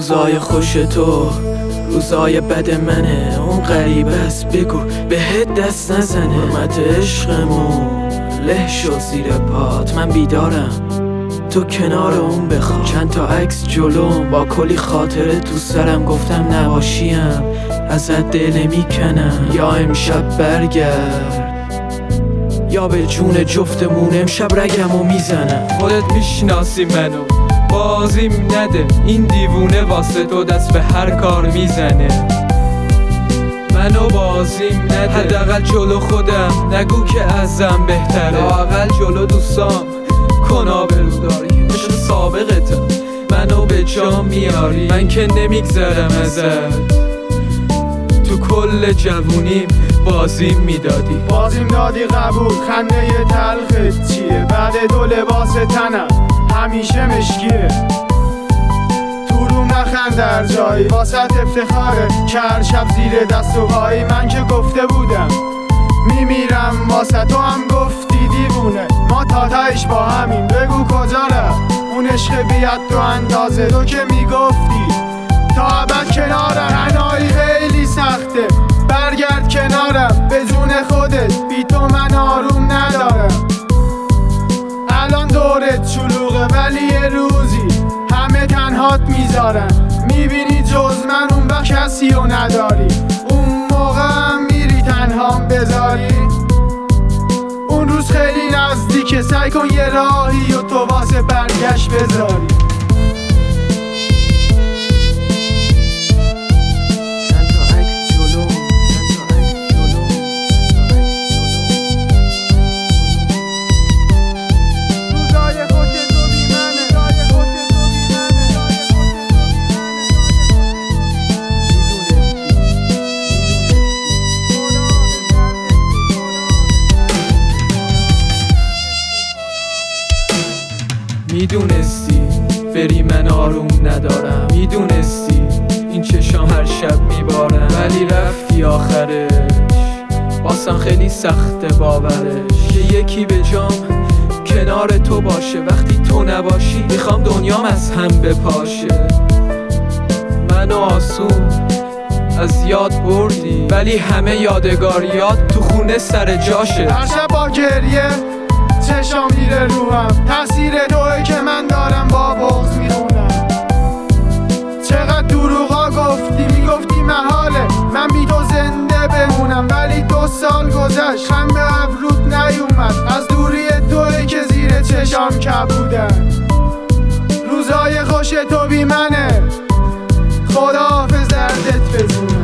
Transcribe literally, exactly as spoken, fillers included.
روزای خوش تو روزای بد منه، اون غریب است بگو بهت دست نزنه. حرمت عشقمون له شد زیر پات، من بیدارم تو کنار اون بخواه. چند تا عکس جلوم با کلی خاطره تو سرم، گفتم نباشیم ازت دل میکنم. یا امشب برگرد یا به جون جفتمون امشب رگمو میزنم. خودت میشناسی منو، بازیم نده این دیوونه، واسه تو دست به هر کار میزنه. منو بازیم نده، حداقل جلو خودم نگو که ازم بهتره. لااقل جلو دوستام کن آبرو داری، مثل سابقتم منو به جا میاری. من که نمیگذرم ازت، تو کل جوونیم بازیم میدادی. بازیم دادی قبول، خنده تلخت چیه؟ بعد دو لباس تنم همیشه مشکیه. تو روم نخند در جایی، واسه افتخاره که هر شب زیر دست و پایی. من که گفته بودم میمیرم واسه تو، هم گفتی دیوونه. ما تا تایش با همین، بگو کجا رفت اون عشق بیاد تو اندازه. تو که میگفتی تا ابد کنارم، تنهایی خیلی سخته برگرد کنارم. به جون خودت بی تو من آروم ندارم. الان دورت شلوغه ولی یه روزی همه تنهات میذارن. میبینی جز من اون وقت کسی رو نداری، اون موقع هم میری تنهام بذاری. اون روز خیلی نزدیکه، سعی کن یه راهی و تو واسه برگشت بذاری. میدونستی بری من آروم ندارم، میدونستی این چشام هر شب میبارم. ولی رفتی آخرش، باسم خیلی سخته باورش که یکی به جام کنار تو باشه. وقتی تو نباشی میخوام دنیام از هم بپاشه. منو آسون از یاد بردی، ولی همه یادگاریات تو خونه سر جاشه. هر شب با گریه چشام میره روحم، تأثیر توئه که من دارم با بغض میخونم. چقدر دروغا گفتی، میگفتی محاله من بی تو زنده بمونم. ولی دو سال گذشت خم به ابرود نیومد، از دوری توئه که زیر چشام کبودن. روزای خوش تو بی منه، خداحافظ دردت بزونه.